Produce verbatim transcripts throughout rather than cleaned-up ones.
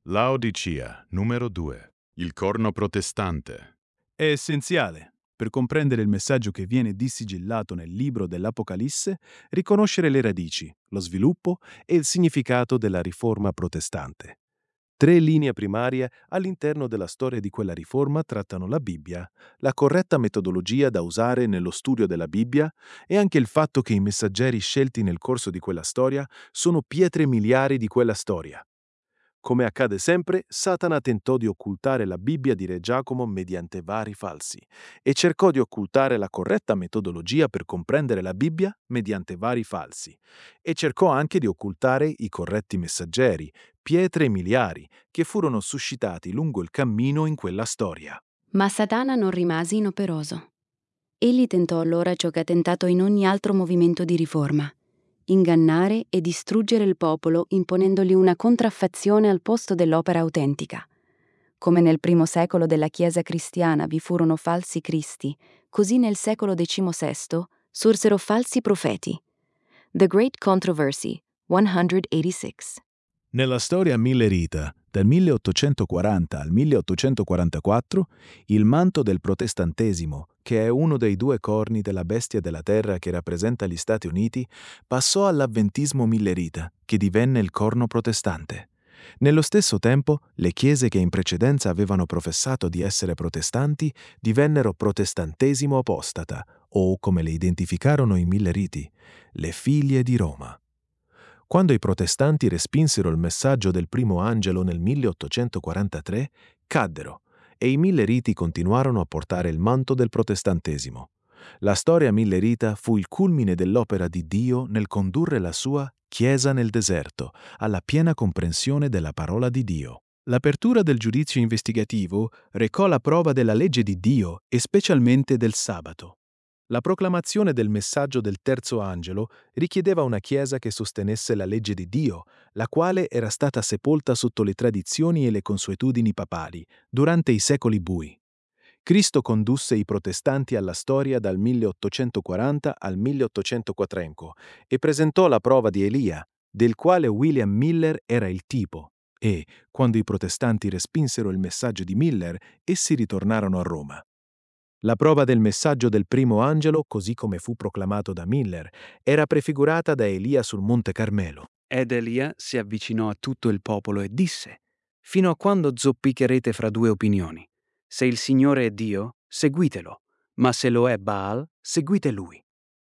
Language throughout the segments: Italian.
Laodicea, numero due. Il corno protestante. È essenziale, per comprendere il messaggio che viene disigillato nel libro dell'Apocalisse, riconoscere le radici, lo sviluppo e il significato della riforma protestante. Tre linee primarie all'interno della storia di quella riforma trattano la Bibbia, la corretta metodologia da usare nello studio della Bibbia e anche il fatto che i messaggeri scelti nel corso di quella storia sono pietre miliari di quella storia. Come accade sempre, Satana tentò di occultare la Bibbia di Re Giacomo mediante vari falsi e cercò di occultare la corretta metodologia per comprendere la Bibbia mediante vari falsi e cercò anche di occultare i corretti messaggeri, pietre miliari, che furono suscitati lungo il cammino in quella storia. Ma Satana non rimase inoperoso. Egli tentò allora ciò che ha tentato in ogni altro movimento di riforma: ingannare e distruggere il popolo imponendogli una contraffazione al posto dell'opera autentica. Come nel primo secolo della Chiesa cristiana vi furono falsi cristi, così nel secolo diciannovesimo sorsero falsi profeti. The Great Controversy, centoottantasei. Nella storia millerita, dal milleottocentoquaranta al milleottocentoquarantaquattro, il manto del protestantesimo, che è uno dei due corni della bestia della terra che rappresenta gli Stati Uniti, passò all'avventismo millerita, che divenne il corno protestante. Nello stesso tempo, le chiese che in precedenza avevano professato di essere protestanti divennero protestantesimo apostata, o, come le identificarono i milleriti, le figlie di Roma. Quando i protestanti respinsero il messaggio del primo angelo nel milleottocentoquarantatré, caddero e i milleriti continuarono a portare il manto del protestantesimo. La storia millerita fu il culmine dell'opera di Dio nel condurre la sua Chiesa nel deserto alla piena comprensione della parola di Dio. L'apertura del giudizio investigativo recò la prova della legge di Dio e specialmente del sabato. La proclamazione del messaggio del terzo angelo richiedeva una Chiesa che sostenesse la legge di Dio, la quale era stata sepolta sotto le tradizioni e le consuetudini papali durante i secoli bui. Cristo condusse i protestanti alla storia dal milleottocentoquaranta al milleottocentoquattro e presentò la prova di Elia, del quale William Miller era il tipo, e, quando i protestanti respinsero il messaggio di Miller, essi ritornarono a Roma. La prova del messaggio del primo angelo, così come fu proclamato da Miller, era prefigurata da Elia sul Monte Carmelo. Ed Elia si avvicinò a tutto il popolo e disse: «Fino a quando zoppicherete fra due opinioni? Se il Signore è Dio, seguitelo, ma se lo è Baal, seguite lui».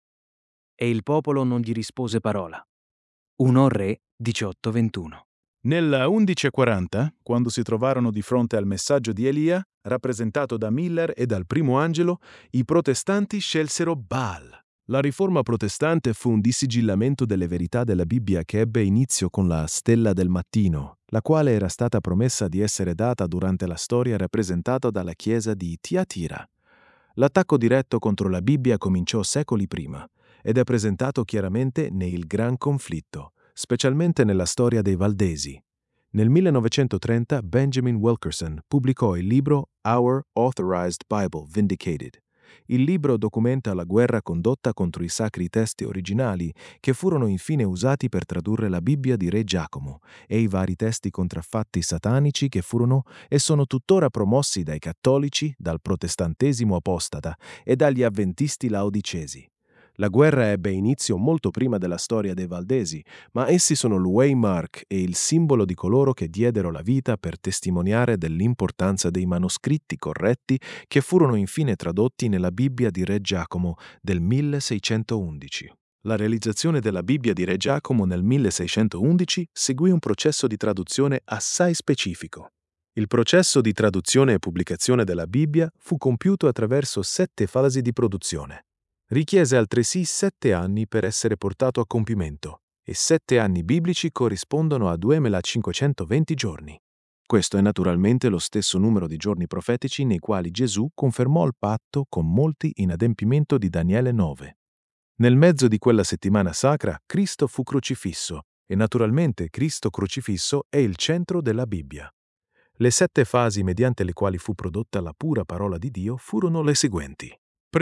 E il popolo non gli rispose parola. primo Re diciotto ventuno. Nel undicentoquaranta, quando si trovarono di fronte al messaggio di Elia, rappresentato da Miller e dal primo angelo, i protestanti scelsero Baal. La riforma protestante fu un disigillamento delle verità della Bibbia che ebbe inizio con la Stella del Mattino, la quale era stata promessa di essere data durante la storia rappresentata dalla Chiesa di Tiatira. L'attacco diretto contro la Bibbia cominciò secoli prima ed è presentato chiaramente nel Gran Conflitto, specialmente nella storia dei Valdesi. Nel millenovecentotrenta Benjamin Wilkerson pubblicò il libro Our Authorized Bible Vindicated. Il libro documenta la guerra condotta contro i sacri testi originali che furono infine usati per tradurre la Bibbia di Re Giacomo e i vari testi contraffatti satanici che furono e sono tuttora promossi dai cattolici, dal protestantesimo apostata e dagli avventisti laodicesi. La guerra ebbe inizio molto prima della storia dei Valdesi, ma essi sono il waymark e il simbolo di coloro che diedero la vita per testimoniare dell'importanza dei manoscritti corretti che furono infine tradotti nella Bibbia di Re Giacomo del milleseicentoundici. La realizzazione della Bibbia di Re Giacomo nel milleseicentoundici seguì un processo di traduzione assai specifico. Il processo di traduzione e pubblicazione della Bibbia fu compiuto attraverso sette fasi di produzione. Richiese altresì sette anni per essere portato a compimento, e sette anni biblici corrispondono a duemilacinquecentoventi giorni. Questo è naturalmente lo stesso numero di giorni profetici nei quali Gesù confermò il patto con molti in adempimento di Daniele nove. Nel mezzo di quella settimana sacra, Cristo fu crocifisso, e naturalmente Cristo crocifisso è il centro della Bibbia. Le sette fasi mediante le quali fu prodotta la pura parola di Dio furono le seguenti. Primo,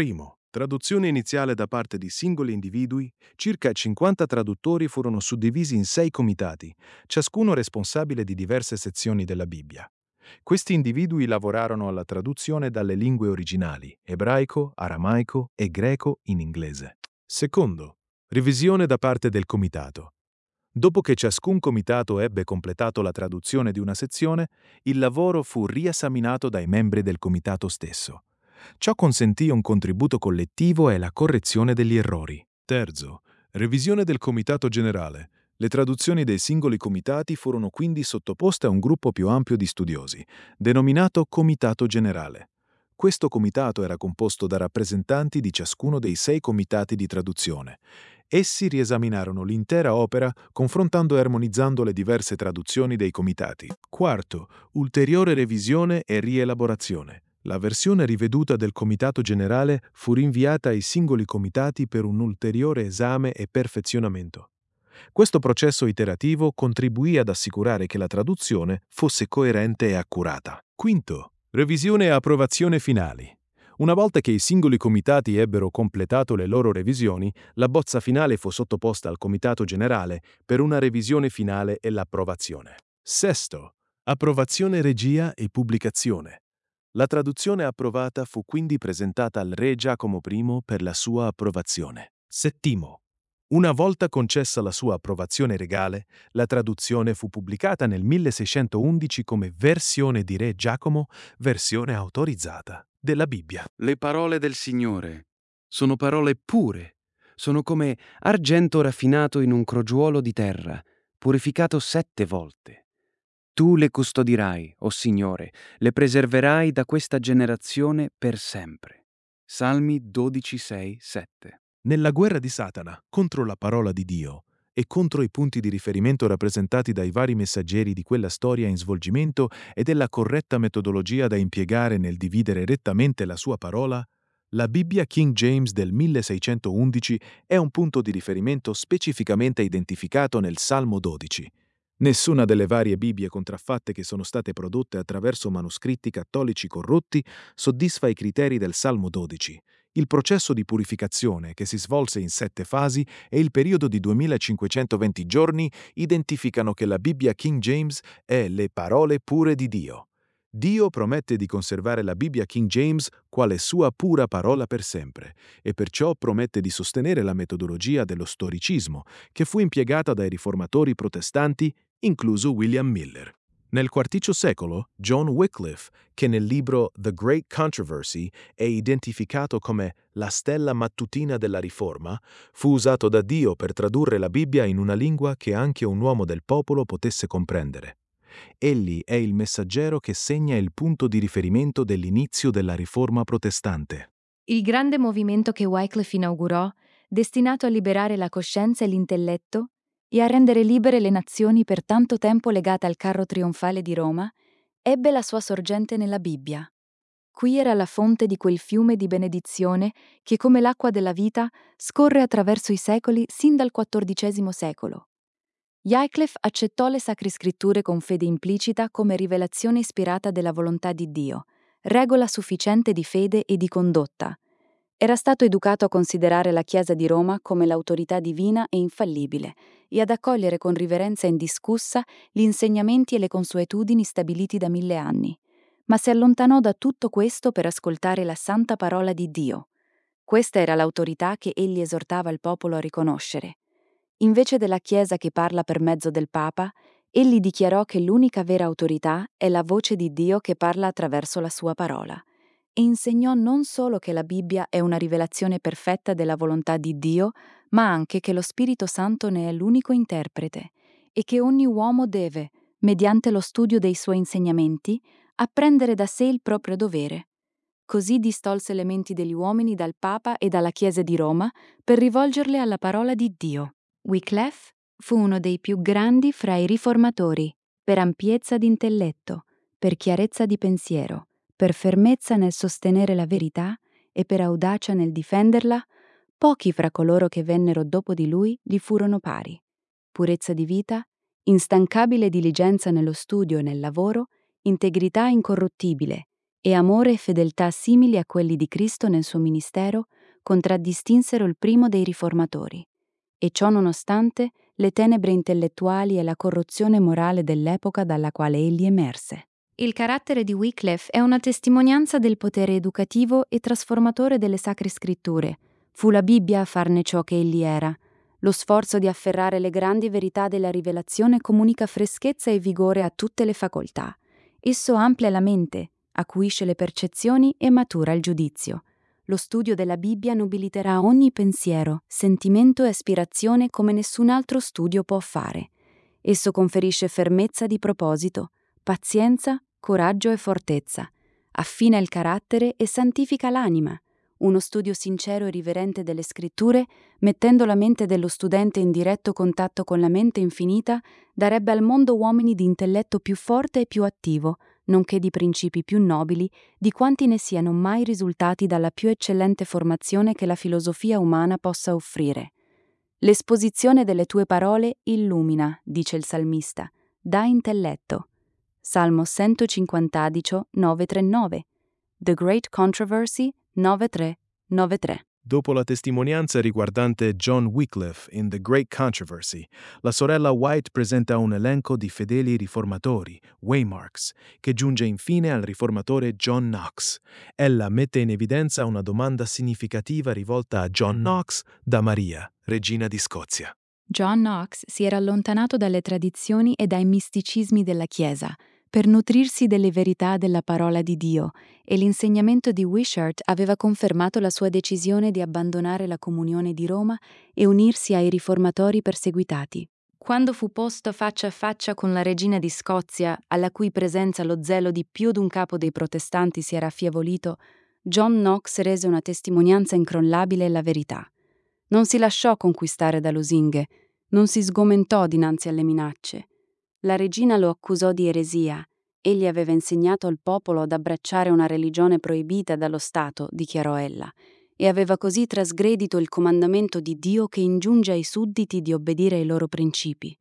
Traduzione iniziale da parte di singoli individui, circa cinquanta traduttori furono suddivisi in sei comitati, ciascuno responsabile di diverse sezioni della Bibbia. Questi individui lavorarono alla traduzione dalle lingue originali, ebraico, aramaico e greco in inglese. Secondo, revisione da parte del comitato. Dopo che ciascun comitato ebbe completato la traduzione di una sezione, il lavoro fu riesaminato dai membri del comitato stesso. Ciò consentì un contributo collettivo e la correzione degli errori. Terzo, revisione del comitato generale. Le traduzioni dei singoli comitati furono quindi sottoposte a un gruppo più ampio di studiosi, denominato Comitato Generale. Questo comitato era composto da rappresentanti di ciascuno dei sei comitati di traduzione. Essi riesaminarono l'intera opera, confrontando e armonizzando le diverse traduzioni dei comitati. Quarto, ulteriore revisione e rielaborazione. La versione riveduta del Comitato Generale fu rinviata ai singoli comitati per un ulteriore esame e perfezionamento. Questo processo iterativo contribuì ad assicurare che la traduzione fosse coerente e accurata. Quinto, revisione e approvazione finali. Una volta che i singoli comitati ebbero completato le loro revisioni, la bozza finale fu sottoposta al Comitato Generale per una revisione finale e l'approvazione. Sesto, approvazione regia e pubblicazione. La traduzione approvata fu quindi presentata al re Giacomo I per la sua approvazione. Settimo, una volta concessa la sua approvazione regale, la traduzione fu pubblicata nel milleseicentoundici come versione di re Giacomo, versione autorizzata della Bibbia. Le parole del Signore sono parole pure, sono come argento raffinato in un crogiuolo di terra, purificato sette volte. Tu le custodirai, o Signore, le preserverai da questa generazione per sempre. Salmi dodici, sei, sette. Nella guerra di Satana contro la parola di Dio e contro i punti di riferimento rappresentati dai vari messaggeri di quella storia in svolgimento e della corretta metodologia da impiegare nel dividere rettamente la sua parola, la Bibbia King James del milleseicentoundici è un punto di riferimento specificamente identificato nel Salmo dodici. Nessuna delle varie Bibbie contraffatte che sono state prodotte attraverso manoscritti cattolici corrotti soddisfa i criteri del Salmo dodici. Il processo di purificazione, che si svolse in sette fasi, e il periodo di duemilacinquecentoventi giorni identificano che la Bibbia King James è le parole pure di Dio. Dio promette di conservare la Bibbia King James quale sua pura parola per sempre, e perciò promette di sostenere la metodologia dello storicismo, che fu impiegata dai riformatori protestanti, incluso William Miller. Nel quarticio secolo, John Wycliffe, che nel libro The Great Controversy è identificato come la stella mattutina della Riforma, fu usato da Dio per tradurre la Bibbia in una lingua che anche un uomo del popolo potesse comprendere. Egli è il messaggero che segna il punto di riferimento dell'inizio della Riforma protestante. Il grande movimento che Wycliffe inaugurò, destinato a liberare la coscienza e l'intelletto e a rendere libere le nazioni per tanto tempo legate al carro trionfale di Roma, ebbe la sua sorgente nella Bibbia. Qui era la fonte di quel fiume di benedizione che, come l'acqua della vita, scorre attraverso i secoli sin dal quattordicesimo secolo. Wycliffe accettò le Sacre Scritture con fede implicita come rivelazione ispirata della volontà di Dio, regola sufficiente di fede e di condotta. Era stato educato a considerare la Chiesa di Roma come l'autorità divina e infallibile e ad accogliere con riverenza indiscussa gli insegnamenti e le consuetudini stabiliti da mille anni. Ma si allontanò da tutto questo per ascoltare la santa parola di Dio. Questa era l'autorità che egli esortava il popolo a riconoscere. Invece della Chiesa che parla per mezzo del Papa, egli dichiarò che l'unica vera autorità è la voce di Dio che parla attraverso la sua parola. E insegnò non solo che la Bibbia è una rivelazione perfetta della volontà di Dio, ma anche che lo Spirito Santo ne è l'unico interprete e che ogni uomo deve, mediante lo studio dei suoi insegnamenti, apprendere da sé il proprio dovere. Così distolse le menti degli uomini dal Papa e dalla Chiesa di Roma per rivolgerle alla parola di Dio. Wycliffe fu uno dei più grandi fra i riformatori, per ampiezza di intelletto, per chiarezza di pensiero, per fermezza nel sostenere la verità e per audacia nel difenderla. Pochi fra coloro che vennero dopo di lui gli furono pari. Purezza di vita, instancabile diligenza nello studio e nel lavoro, integrità incorruttibile e amore e fedeltà simili a quelli di Cristo nel suo ministero contraddistinsero il primo dei riformatori. E ciò nonostante le tenebre intellettuali e la corruzione morale dell'epoca dalla quale egli emerse. Il carattere di Wycliffe è una testimonianza del potere educativo e trasformatore delle Sacre Scritture. Fu la Bibbia a farne ciò che egli era. Lo sforzo di afferrare le grandi verità della rivelazione comunica freschezza e vigore a tutte le facoltà. Esso amplia la mente, acuisce le percezioni e matura il giudizio. Lo studio della Bibbia nobiliterà ogni pensiero, sentimento e aspirazione come nessun altro studio può fare. Esso conferisce fermezza di proposito, pazienza, coraggio e fortezza, affina il carattere e santifica l'anima. Uno studio sincero e riverente delle scritture, mettendo la mente dello studente in diretto contatto con la mente infinita, darebbe al mondo uomini di intelletto più forte e più attivo, nonché di principi più nobili, di quanti ne siano mai risultati dalla più eccellente formazione che la filosofia umana possa offrire. L'esposizione delle tue parole illumina, dice il salmista, dà intelletto. Salmo centocinquanta, nove trentanove. The Great Controversy nove tre nove tre. Dopo la testimonianza riguardante John Wycliffe in The Great Controversy, la sorella White presenta un elenco di fedeli riformatori, Waymarks, che giunge infine al riformatore John Knox. Ella mette in evidenza una domanda significativa rivolta a John Knox da Maria, regina di Scozia. John Knox si era allontanato dalle tradizioni e dai misticismi della Chiesa per nutrirsi delle verità della parola di Dio, e l'insegnamento di Wishart aveva confermato la sua decisione di abbandonare la comunione di Roma e unirsi ai riformatori perseguitati. Quando fu posto faccia a faccia con la regina di Scozia, alla cui presenza lo zelo di più d'un capo dei protestanti si era affievolito, John Knox rese una testimonianza incrollabile alla verità. Non si lasciò conquistare da lusinghe, non si sgomentò dinanzi alle minacce. La regina lo accusò di eresia. Egli aveva insegnato al popolo ad abbracciare una religione proibita dallo Stato, dichiarò ella, e aveva così trasgredito il comandamento di Dio che ingiunge ai sudditi di obbedire ai loro principi.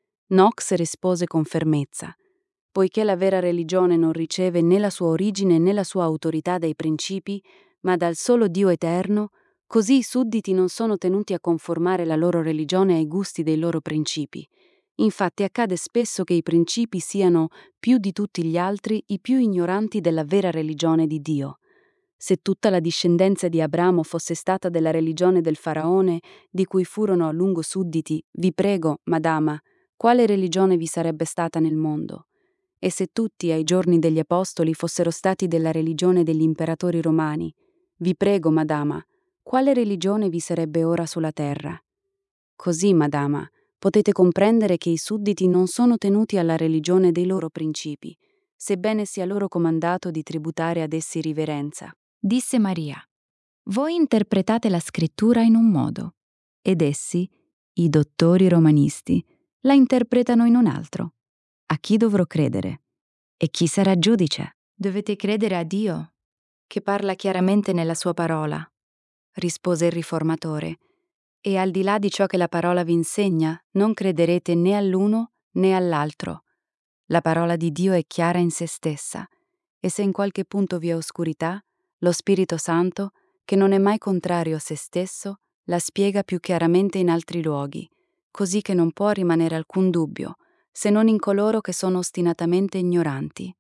Knox rispose con fermezza: poiché la vera religione non riceve né la sua origine né la sua autorità dai principi, ma dal solo Dio eterno, così i sudditi non sono tenuti a conformare la loro religione ai gusti dei loro principi. Infatti accade spesso che i principi siano, più di tutti gli altri, i più ignoranti della vera religione di Dio. Se tutta la discendenza di Abramo fosse stata della religione del faraone, di cui furono a lungo sudditi, vi prego, madama, quale religione vi sarebbe stata nel mondo? E se tutti, ai giorni degli apostoli, fossero stati della religione degli imperatori romani, vi prego, madama, quale religione vi sarebbe ora sulla terra? Così, madama, potete comprendere che i sudditi non sono tenuti alla religione dei loro principi, sebbene sia loro comandato di tributare ad essi riverenza. Disse Maria: voi interpretate la scrittura in un modo, ed essi, i dottori romanisti, la interpretano in un altro. A chi dovrò credere? E chi sarà giudice? Dovete credere a Dio, che parla chiaramente nella sua parola, rispose il riformatore. E al di là di ciò che la parola vi insegna, non crederete né all'uno né all'altro. La parola di Dio è chiara in se stessa, e se in qualche punto vi è oscurità, lo Spirito Santo, che non è mai contrario a se stesso, la spiega più chiaramente in altri luoghi, così che non può rimanere alcun dubbio, se non in coloro che sono ostinatamente ignoranti.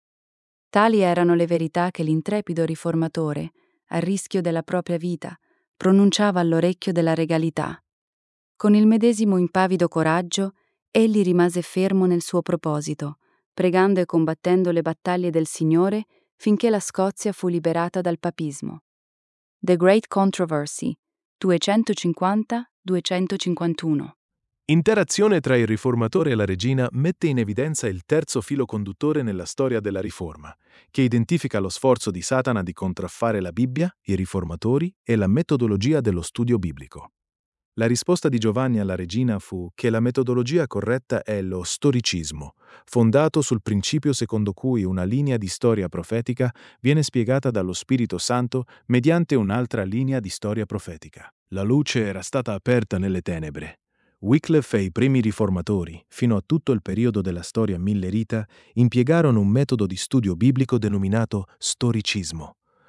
Tali erano le verità che l'intrepido riformatore, a rischio della propria vita, pronunciava all'orecchio della regalità. Con il medesimo impavido coraggio, egli rimase fermo nel suo proposito, pregando e combattendo le battaglie del Signore finché la Scozia fu liberata dal papismo. The Great Controversy, duecentocinquanta duecentocinquantuno. Interazione tra il riformatore e la regina mette in evidenza il terzo filo conduttore nella storia della Riforma, che identifica lo sforzo di Satana di contraffare la Bibbia, i riformatori e la metodologia dello studio biblico. La risposta di Giovanni alla regina fu che la metodologia corretta è lo storicismo, fondato sul principio secondo cui una linea di storia profetica viene spiegata dallo Spirito Santo mediante un'altra linea di storia profetica. La luce era stata aperta nelle tenebre. Wycliffe e i primi riformatori, fino a tutto il periodo della storia millerita, impiegarono un metodo di studio biblico denominato storicismo.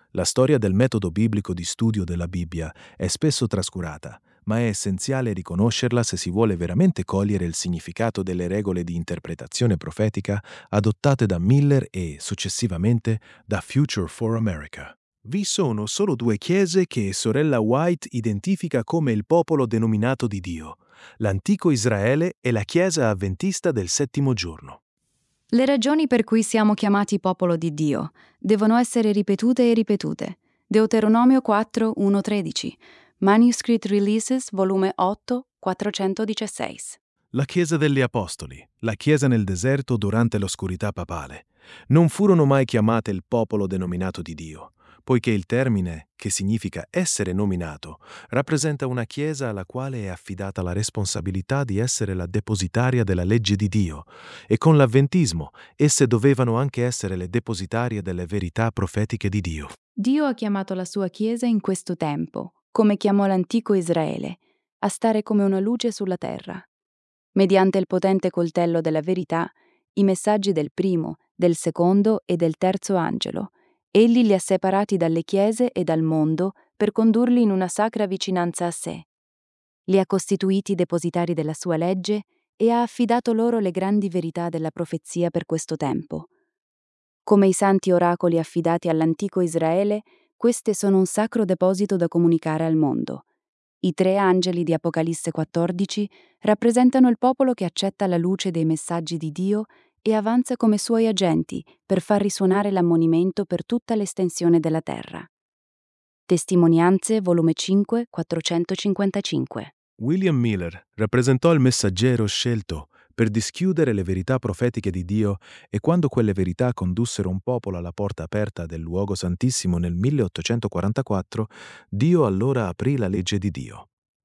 La storia del metodo biblico di studio della Bibbia è spesso trascurata, ma è essenziale riconoscerla se si vuole veramente cogliere il significato delle regole di interpretazione profetica adottate da Miller e, successivamente, da Future for America. Vi sono solo due chiese che sorella White identifica come il popolo denominato di Dio, l'antico Israele e la Chiesa avventista del settimo giorno. Le ragioni per cui siamo chiamati popolo di Dio devono essere ripetute e ripetute. Deuteronomio quattro, uno tredici, Manuscript Releases, volume otto, quattrocentodiciassei. La Chiesa degli Apostoli, la Chiesa nel deserto durante l'oscurità papale, non furono mai chiamate il popolo denominato di Dio, poiché il termine, che significa essere nominato, rappresenta una Chiesa alla quale è affidata la responsabilità di essere la depositaria della legge di Dio, e con l'avventismo esse dovevano anche essere le depositarie delle verità profetiche di Dio. Dio ha chiamato la sua Chiesa in questo tempo, come chiamò l'antico Israele, a stare come una luce sulla terra. Mediante il potente coltello della verità, i messaggi del primo, del secondo e del terzo angelo, egli li ha separati dalle chiese e dal mondo per condurli in una sacra vicinanza a sé. Li ha costituiti depositari della sua legge e ha affidato loro le grandi verità della profezia per questo tempo. Come i santi oracoli affidati all'antico Israele, queste sono un sacro deposito da comunicare al mondo. I tre angeli di Apocalisse quattordici rappresentano il popolo che accetta la luce dei messaggi di Dio e avanza come suoi agenti per far risuonare l'ammonimento per tutta l'estensione della terra. Testimonianze, volume cinque, quattrocentocinquantacinque. William Miller rappresentò il messaggero scelto per dischiudere le verità profetiche di Dio, e quando quelle verità condussero un popolo alla porta aperta del luogo santissimo nel milleottocentoquarantaquattro, Dio allora aprì la legge di Dio.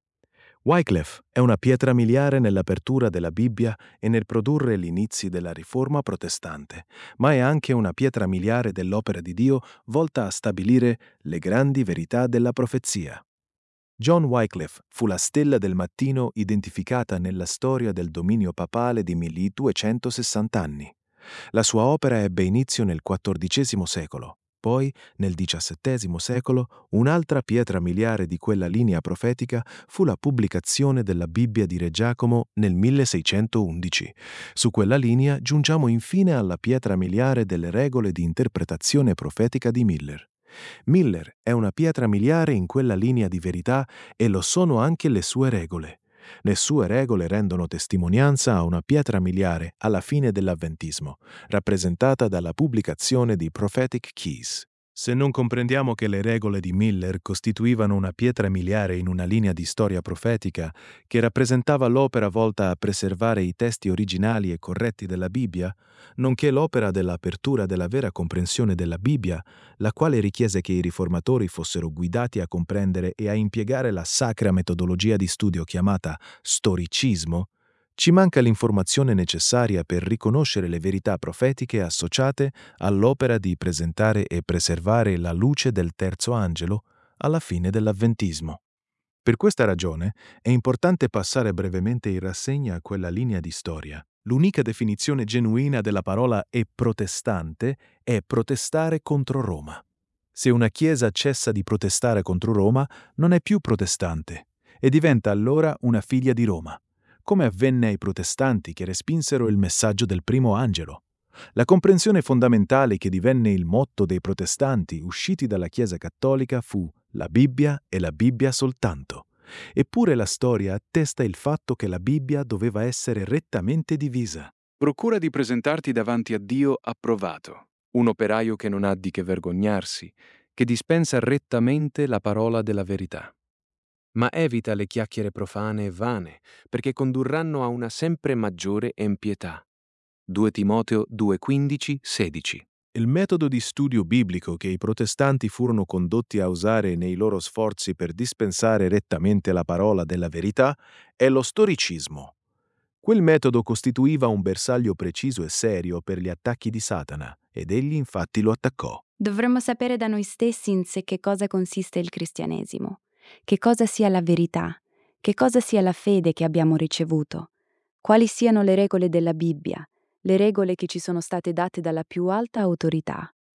Wycliffe è una pietra miliare nell'apertura della Bibbia e nel produrre gli inizi della riforma protestante, ma è anche una pietra miliare dell'opera di Dio volta a stabilire le grandi verità della profezia. John Wycliffe fu la stella del mattino identificata nella storia del dominio papale di milleduecentosessanta anni. La sua opera ebbe inizio nel quattordicesimo secolo. Poi, nel diciassettesimo secolo, un'altra pietra miliare di quella linea profetica fu la pubblicazione della Bibbia di Re Giacomo nel milleseicentoundici. Su quella linea giungiamo infine alla pietra miliare delle regole di interpretazione profetica di Miller. Miller è una pietra miliare in quella linea di verità e lo sono anche le sue regole. Le sue regole rendono testimonianza a una pietra miliare alla fine dell'avventismo, rappresentata dalla pubblicazione di Prophetic Keys. Se non comprendiamo che le regole di Miller costituivano una pietra miliare in una linea di storia profetica che rappresentava l'opera volta a preservare i testi originali e corretti della Bibbia, nonché l'opera dell'apertura della vera comprensione della Bibbia, la quale richiese che i riformatori fossero guidati a comprendere e a impiegare la sacra metodologia di studio chiamata storicismo, ci manca l'informazione necessaria per riconoscere le verità profetiche associate all'opera di presentare e preservare la luce del terzo angelo alla fine dell'avventismo. Per questa ragione è importante passare brevemente in rassegna quella linea di storia. L'unica definizione genuina della parola è protestante è protestare contro Roma. Se una chiesa cessa di protestare contro Roma, non è più protestante e diventa allora una figlia di Roma, come avvenne ai protestanti che respinsero il messaggio del primo angelo. La comprensione fondamentale che divenne il motto dei protestanti usciti dalla Chiesa cattolica fu la Bibbia e la Bibbia soltanto. Eppure la storia attesta il fatto che la Bibbia doveva essere rettamente divisa. Procura di presentarti davanti a Dio approvato, un operaio che non ha di che vergognarsi, che dispensa rettamente la parola della verità. Ma evita le chiacchiere profane e vane, perché condurranno a una sempre maggiore empietà. due Timoteo due quindici sedici. Il metodo di studio biblico che i protestanti furono condotti a usare nei loro sforzi per dispensare rettamente la parola della verità è lo storicismo. Quel metodo costituiva un bersaglio preciso e serio per gli attacchi di Satana, ed egli infatti lo attaccò. Dovremmo sapere da noi stessi in sé che cosa consiste il cristianesimo, che cosa sia la verità, che cosa sia la fede che abbiamo ricevuto, quali siano le regole della Bibbia, le regole che ci sono state date dalla più alta autorità.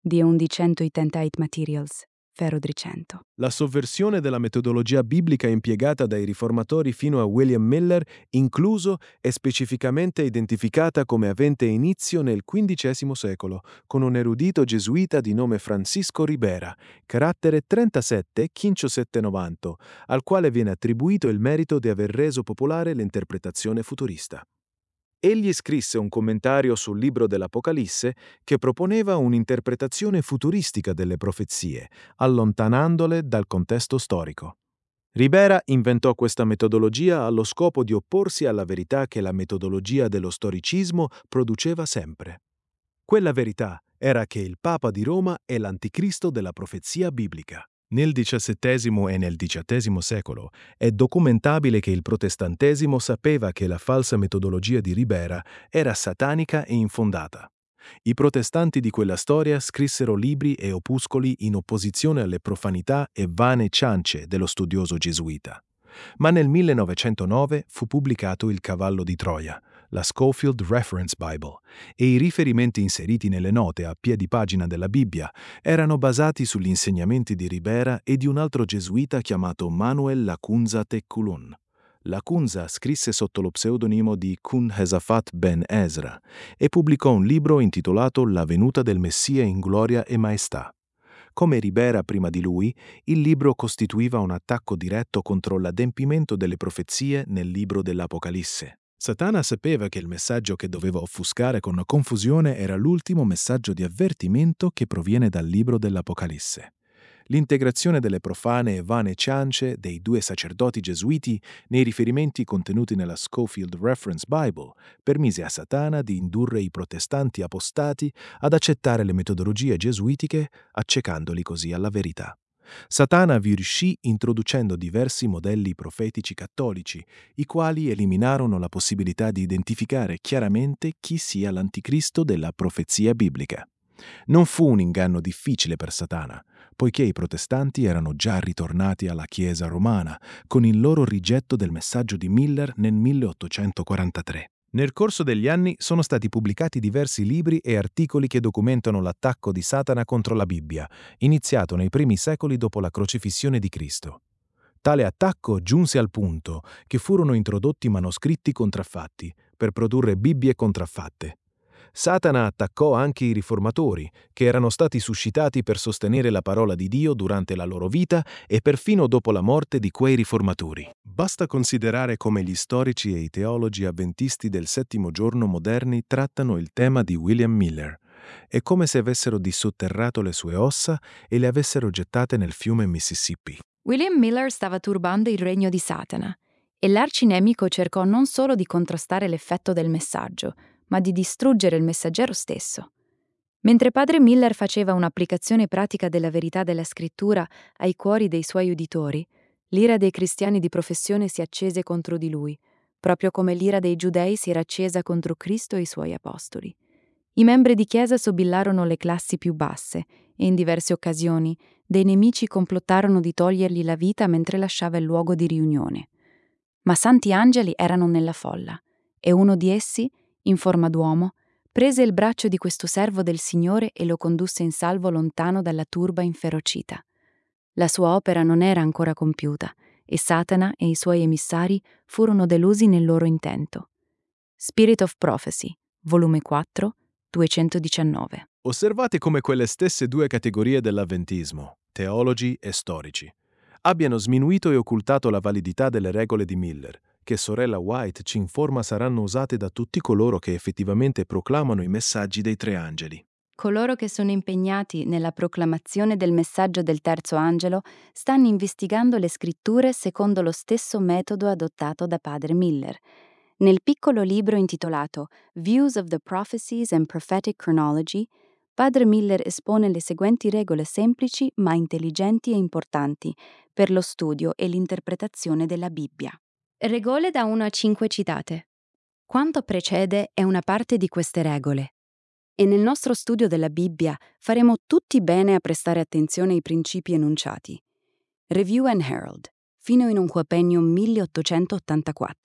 di undicentoottantotto Materials, Ferro-trecento. La sovversione della metodologia biblica impiegata dai riformatori fino a William Miller, incluso, è specificamente identificata come avente inizio nel quindicesimo secolo, con un erudito gesuita di nome Francisco Ribera, carattere trentasette cinquecentonovanta, al quale viene attribuito il merito di aver reso popolare l'interpretazione futurista. Egli scrisse un commentario sul libro dell'Apocalisse che proponeva un'interpretazione futuristica delle profezie, allontanandole dal contesto storico. Ribera inventò questa metodologia allo scopo di opporsi alla verità che la metodologia dello storicismo produceva sempre. Quella verità era che il Papa di Roma è l'anticristo della profezia biblica. Nel diciassettesimo e nel diciottesimo secolo è documentabile che il protestantesimo sapeva che la falsa metodologia di Ribera era satanica e infondata. I protestanti di quella storia scrissero libri e opuscoli in opposizione alle profanità e vane ciance dello studioso gesuita. Ma nel millenovecentonove fu pubblicato Il cavallo di Troia, la Scofield Reference Bible, e i riferimenti inseriti nelle note a piedi pagina della Bibbia erano basati sugli insegnamenti di Ribera e di un altro gesuita chiamato Manuel Lacunza Tecculun. Lacunza scrisse sotto lo pseudonimo di Kun Hezaphat ben Ezra e pubblicò un libro intitolato La venuta del Messia in gloria e maestà. Come Ribera prima di lui, il libro costituiva un attacco diretto contro l'adempimento delle profezie nel libro dell'Apocalisse. Satana sapeva che il messaggio che doveva offuscare con confusione era l'ultimo messaggio di avvertimento che proviene dal libro dell'Apocalisse. L'integrazione delle profane e vane ciance dei due sacerdoti gesuiti nei riferimenti contenuti nella Scofield Reference Bible permise a Satana di indurre i protestanti apostati ad accettare le metodologie gesuitiche, accecandoli così alla verità. Satana vi riuscì introducendo diversi modelli profetici cattolici, i quali eliminarono la possibilità di identificare chiaramente chi sia l'anticristo della profezia biblica. Non fu un inganno difficile per Satana, poiché i protestanti erano già ritornati alla Chiesa romana con il loro rigetto del messaggio di Miller nel milleottocentoquarantatré. Nel corso degli anni sono stati pubblicati diversi libri e articoli che documentano l'attacco di Satana contro la Bibbia, iniziato nei primi secoli dopo la crocifissione di Cristo. Tale attacco giunse al punto che furono introdotti manoscritti contraffatti per produrre Bibbie contraffatte. Satana attaccò anche i riformatori, che erano stati suscitati per sostenere la parola di Dio durante la loro vita e perfino dopo la morte di quei riformatori. Basta considerare come gli storici e i teologi avventisti del settimo giorno moderni trattano il tema di William Miller. È come se avessero dissotterrato le sue ossa e le avessero gettate nel fiume Mississippi. William Miller stava turbando il regno di Satana e l'arcinemico cercò non solo di contrastare l'effetto del messaggio, ma di distruggere il messaggero stesso. Mentre padre Miller faceva un'applicazione pratica della verità della scrittura ai cuori dei suoi uditori, l'ira dei cristiani di professione si accese contro di lui, proprio come l'ira dei giudei si era accesa contro Cristo e i suoi apostoli. I membri di chiesa sobillarono le classi più basse e in diverse occasioni dei nemici complottarono di togliergli la vita mentre lasciava il luogo di riunione. Ma santi angeli erano nella folla e uno di essi, in forma d'uomo, prese il braccio di questo servo del Signore e lo condusse in salvo lontano dalla turba inferocita. La sua opera non era ancora compiuta e Satana e i suoi emissari furono delusi nel loro intento. Spirit of Prophecy, volume quattro, duecentodiciannove. Osservate come quelle stesse due categorie dell'avventismo, teologi e storici, abbiano sminuito e occultato la validità delle regole di Miller, che sorella White ci informa saranno usate da tutti coloro che effettivamente proclamano i messaggi dei tre angeli. Coloro che sono impegnati nella proclamazione del messaggio del terzo angelo stanno investigando le scritture secondo lo stesso metodo adottato da padre Miller. Nel piccolo libro intitolato Views of the Prophecies and Prophetic Chronology, padre Miller espone le seguenti regole semplici ma intelligenti e importanti per lo studio e l'interpretazione della Bibbia. Regole da uno a cinque citate. Quanto precede è una parte di queste regole. E nel nostro studio della Bibbia faremo tutti bene a prestare attenzione ai principi enunciati. Review and Herald, fino in un quapennium milleottocentottantaquattro.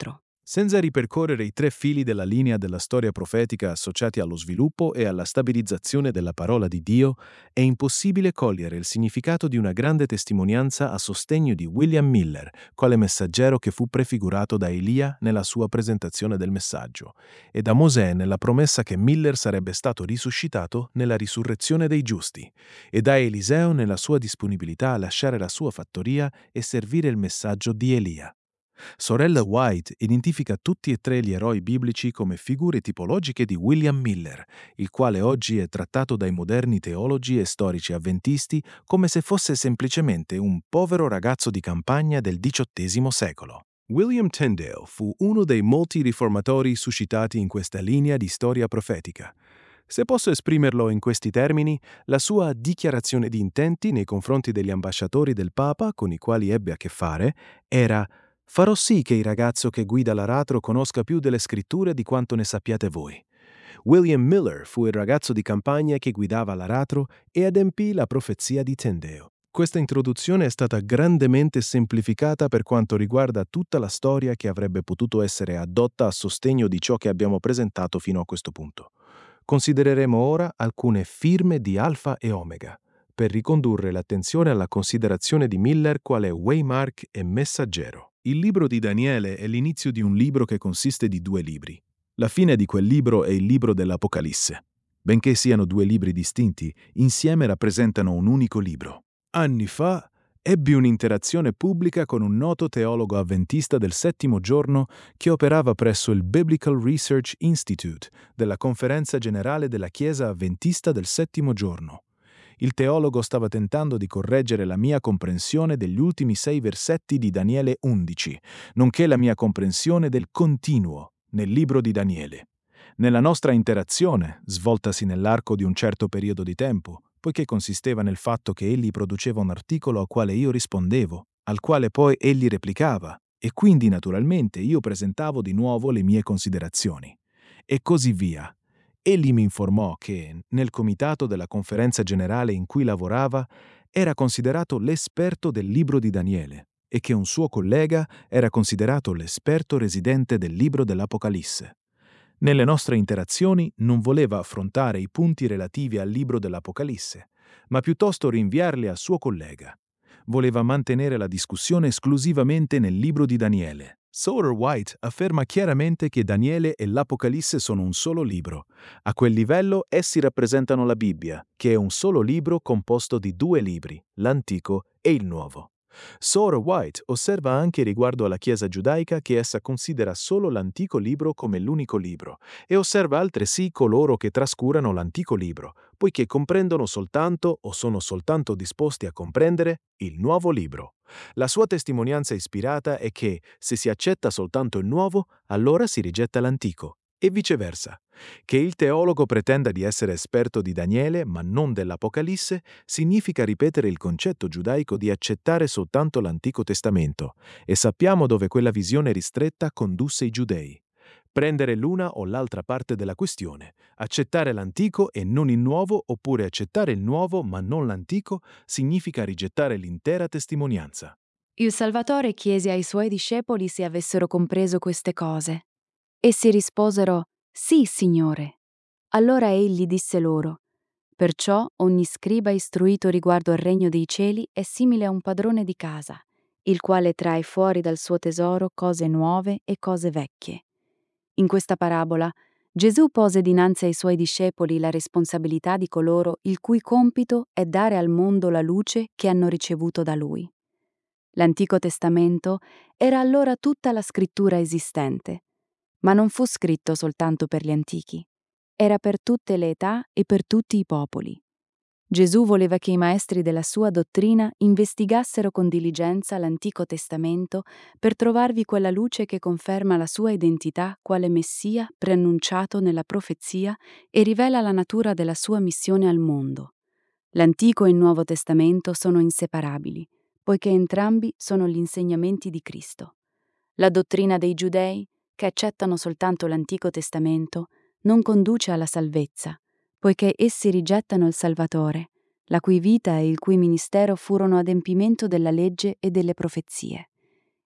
Senza ripercorrere i tre fili della linea della storia profetica associati allo sviluppo e alla stabilizzazione della parola di Dio, è impossibile cogliere il significato di una grande testimonianza a sostegno di William Miller, quale messaggero che fu prefigurato da Elia nella sua presentazione del messaggio, e da Mosè nella promessa che Miller sarebbe stato risuscitato nella risurrezione dei giusti, e da Eliseo nella sua disponibilità a lasciare la sua fattoria e servire il messaggio di Elia. Sorella White identifica tutti e tre gli eroi biblici come figure tipologiche di William Miller, il quale oggi è trattato dai moderni teologi e storici avventisti come se fosse semplicemente un povero ragazzo di campagna del diciottesimo secolo. William Tyndale fu uno dei molti riformatori suscitati in questa linea di storia profetica. Se posso esprimerlo in questi termini, la sua dichiarazione di intenti nei confronti degli ambasciatori del Papa con i quali ebbe a che fare era: «Farò sì che il ragazzo che guida l'aratro conosca più delle scritture di quanto ne sappiate voi». William Miller fu il ragazzo di campagna che guidava l'aratro e adempì la profezia di Tyndale. Questa introduzione è stata grandemente semplificata per quanto riguarda tutta la storia che avrebbe potuto essere addotta a sostegno di ciò che abbiamo presentato fino a questo punto. Considereremo ora alcune firme di Alfa e Omega, per ricondurre l'attenzione alla considerazione di Miller quale waymark e messaggero. Il libro di Daniele è l'inizio di un libro che consiste di due libri. La fine di quel libro è il libro dell'Apocalisse. Benché siano due libri distinti, insieme rappresentano un unico libro. Anni fa ebbi un'interazione pubblica con un noto teologo avventista del settimo giorno che operava presso il Biblical Research Institute della Conferenza Generale della Chiesa Avventista del settimo giorno. Il teologo stava tentando di correggere la mia comprensione degli ultimi sei versetti di Daniele undici, nonché la mia comprensione del continuo nel libro di Daniele. Nella nostra interazione, svoltasi nell'arco di un certo periodo di tempo, poiché consisteva nel fatto che egli produceva un articolo al quale io rispondevo, al quale poi egli replicava, e quindi naturalmente io presentavo di nuovo le mie considerazioni. E così via. Egli mi informò che, nel comitato della conferenza generale in cui lavorava, era considerato l'esperto del libro di Daniele e che un suo collega era considerato l'esperto residente del libro dell'Apocalisse. Nelle nostre interazioni non voleva affrontare i punti relativi al libro dell'Apocalisse, ma piuttosto rinviarli al suo collega. Voleva mantenere la discussione esclusivamente nel libro di Daniele. Soder White afferma chiaramente che Daniele e l'Apocalisse sono un solo libro. A quel livello essi rappresentano la Bibbia, che è un solo libro composto di due libri, l'Antico e il Nuovo. Soder White osserva anche riguardo alla Chiesa giudaica che essa considera solo l'Antico libro come l'unico libro, e osserva altresì coloro che trascurano l'Antico libro, poiché comprendono soltanto o sono soltanto disposti a comprendere il Nuovo libro. La sua testimonianza ispirata è che, se si accetta soltanto il Nuovo, allora si rigetta l'Antico, e viceversa. Che il teologo pretenda di essere esperto di Daniele, ma non dell'Apocalisse, significa ripetere il concetto giudaico di accettare soltanto l'Antico Testamento, e sappiamo dove quella visione ristretta condusse i giudei. Prendere l'una o l'altra parte della questione, accettare l'Antico e non il Nuovo, oppure accettare il Nuovo ma non l'Antico, significa rigettare l'intera testimonianza. Il Salvatore chiese ai suoi discepoli se avessero compreso queste cose. Essi risposero: «Sì, Signore». Allora egli disse loro: «Perciò ogni scriba istruito riguardo al regno dei cieli è simile a un padrone di casa, il quale trae fuori dal suo tesoro cose nuove e cose vecchie». In questa parabola, Gesù pose dinanzi ai suoi discepoli la responsabilità di coloro il cui compito è dare al mondo la luce che hanno ricevuto da Lui. L'Antico Testamento era allora tutta la scrittura esistente, ma non fu scritto soltanto per gli antichi. Era per tutte le età e per tutti i popoli. Gesù voleva che i maestri della sua dottrina investigassero con diligenza l'Antico Testamento per trovarvi quella luce che conferma la sua identità quale Messia preannunciato nella profezia e rivela la natura della sua missione al mondo. L'Antico e il Nuovo Testamento sono inseparabili, poiché entrambi sono gli insegnamenti di Cristo. La dottrina dei giudei, che accettano soltanto l'Antico Testamento, non conduce alla salvezza, poiché essi rigettano il Salvatore, la cui vita e il cui ministero furono adempimento della legge e delle profezie.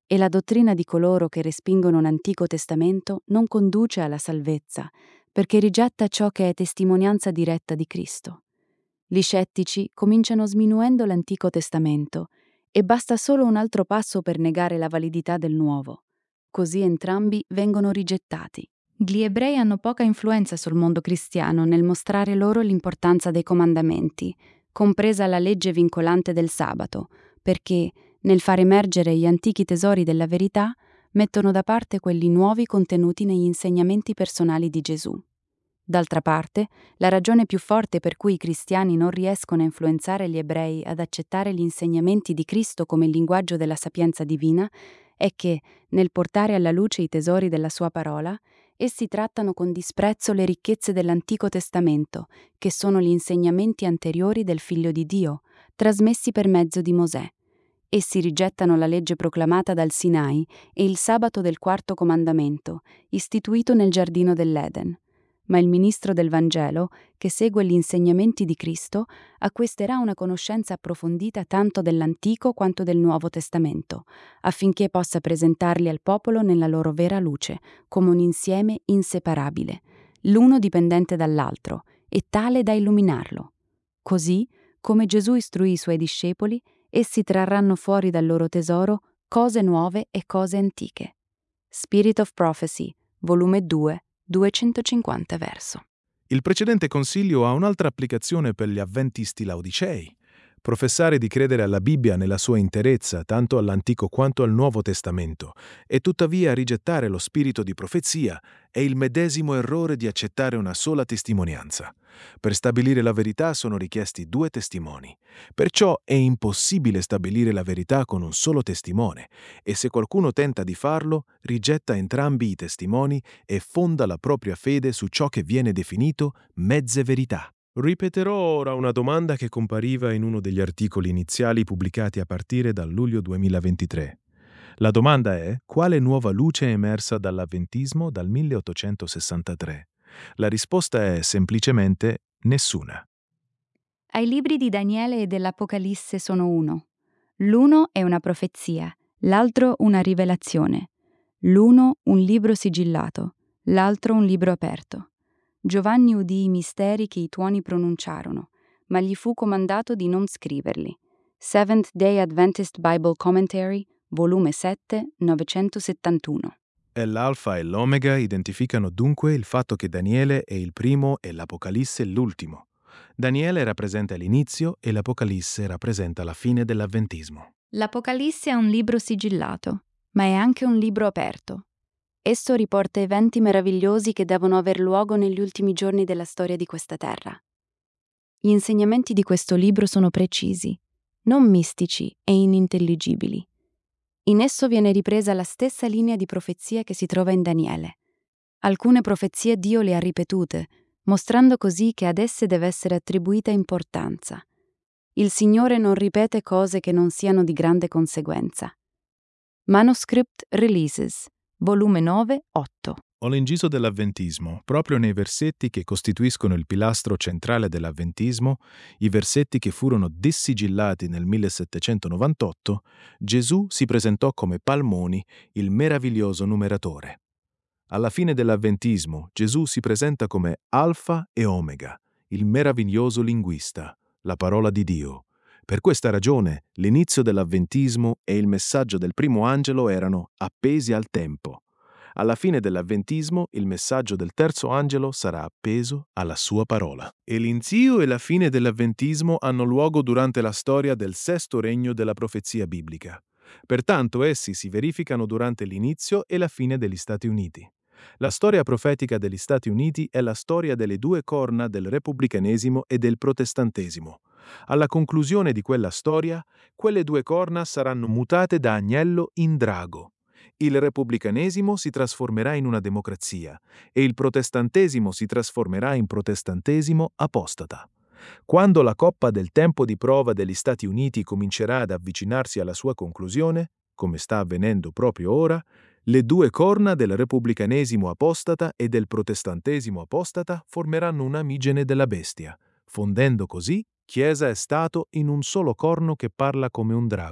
E la dottrina di coloro che respingono l'Antico Testamento non conduce alla salvezza, perché rigetta ciò che è testimonianza diretta di Cristo. Gli scettici cominciano sminuendo l'Antico Testamento e basta solo un altro passo per negare la validità del Nuovo. Così entrambi vengono rigettati. Gli ebrei hanno poca influenza sul mondo cristiano nel mostrare loro l'importanza dei comandamenti, compresa la legge vincolante del sabato, perché, nel far emergere gli antichi tesori della verità, mettono da parte quelli nuovi contenuti negli insegnamenti personali di Gesù. D'altra parte, la ragione più forte per cui i cristiani non riescono a influenzare gli ebrei ad accettare gli insegnamenti di Cristo come il linguaggio della sapienza divina è che, nel portare alla luce i tesori della sua parola, essi trattano con disprezzo le ricchezze dell'Antico Testamento, che sono gli insegnamenti anteriori del Figlio di Dio, trasmessi per mezzo di Mosè. Essi rigettano la legge proclamata dal Sinai e il sabato del quarto comandamento, istituito nel giardino dell'Eden. Ma il ministro del Vangelo, che segue gli insegnamenti di Cristo, acquisterà una conoscenza approfondita tanto dell'Antico quanto del Nuovo Testamento, affinché possa presentarli al popolo nella loro vera luce, come un insieme inseparabile, l'uno dipendente dall'altro, e tale da illuminarlo. Così, come Gesù istruì i suoi discepoli, essi trarranno fuori dal loro tesoro cose nuove e cose antiche. Spirit of Prophecy, volume due, duecentocinquanta verso. Il precedente consiglio ha un'altra applicazione per gli avventisti laodicei. Professare di credere alla Bibbia nella sua interezza, tanto all'Antico quanto al Nuovo Testamento, e tuttavia rigettare lo spirito di profezia, è il medesimo errore di accettare una sola testimonianza. Per stabilire la verità sono richiesti due testimoni. Perciò è impossibile stabilire la verità con un solo testimone, e se qualcuno tenta di farlo, rigetta entrambi i testimoni e fonda la propria fede su ciò che viene definito mezze verità. Ripeterò ora una domanda che compariva in uno degli articoli iniziali pubblicati a partire dal luglio duemilaventitré. La domanda è: quale nuova luce è emersa dall'avventismo dal milleottocentosessantatré? La risposta è semplicemente nessuna. Ai libri di Daniele e dell'Apocalisse sono uno. L'uno è una profezia, l'altro una rivelazione. L'uno un libro sigillato, l'altro un libro aperto. Giovanni udì i misteri che i tuoni pronunciarono, ma gli fu comandato di non scriverli. Seventh Day Adventist Bible Commentary, volume sette, novecentosettantuno. E l'Alfa e l'Omega identificano dunque il fatto che Daniele è il primo e l'Apocalisse l'ultimo. Daniele rappresenta l'inizio e l'Apocalisse rappresenta la fine dell'avventismo. L'Apocalisse è un libro sigillato, ma è anche un libro aperto. Esso riporta eventi meravigliosi che devono aver luogo negli ultimi giorni della storia di questa terra. Gli insegnamenti di questo libro sono precisi, non mistici e inintelligibili. In esso viene ripresa la stessa linea di profezia che si trova in Daniele. Alcune profezie Dio le ha ripetute, mostrando così che ad esse deve essere attribuita importanza. Il Signore non ripete cose che non siano di grande conseguenza. Manuscript Releases, volume nove, otto. Ho l'inciso dell'avventismo, proprio nei versetti che costituiscono il pilastro centrale dell'avventismo, i versetti che furono dissigillati nel millesettecentonovantotto, Gesù si presentò come Palmoni, il meraviglioso numeratore. Alla fine dell'avventismo, Gesù si presenta come Alfa e Omega, il meraviglioso linguista, la parola di Dio. Per questa ragione, l'inizio dell'avventismo e il messaggio del primo angelo erano appesi al tempo. Alla fine dell'avventismo, il messaggio del terzo angelo sarà appeso alla sua parola. E l'inizio e la fine dell'avventismo hanno luogo durante la storia del sesto regno della profezia biblica. Pertanto essi si verificano durante l'inizio e la fine degli Stati Uniti. La storia profetica degli Stati Uniti è la storia delle due corna del repubblicanesimo e del protestantesimo. Alla conclusione di quella storia, quelle due corna saranno mutate da agnello in drago. Il repubblicanesimo si trasformerà in una democrazia e il protestantesimo si trasformerà in protestantesimo apostata. Quando la coppa del tempo di prova degli Stati Uniti comincerà ad avvicinarsi alla sua conclusione, come sta avvenendo proprio ora, le due corna del repubblicanesimo apostata e del protestantesimo apostata formeranno un'amigene della bestia, fondendo così Chiesa e Stato in un solo corno che parla come un drago.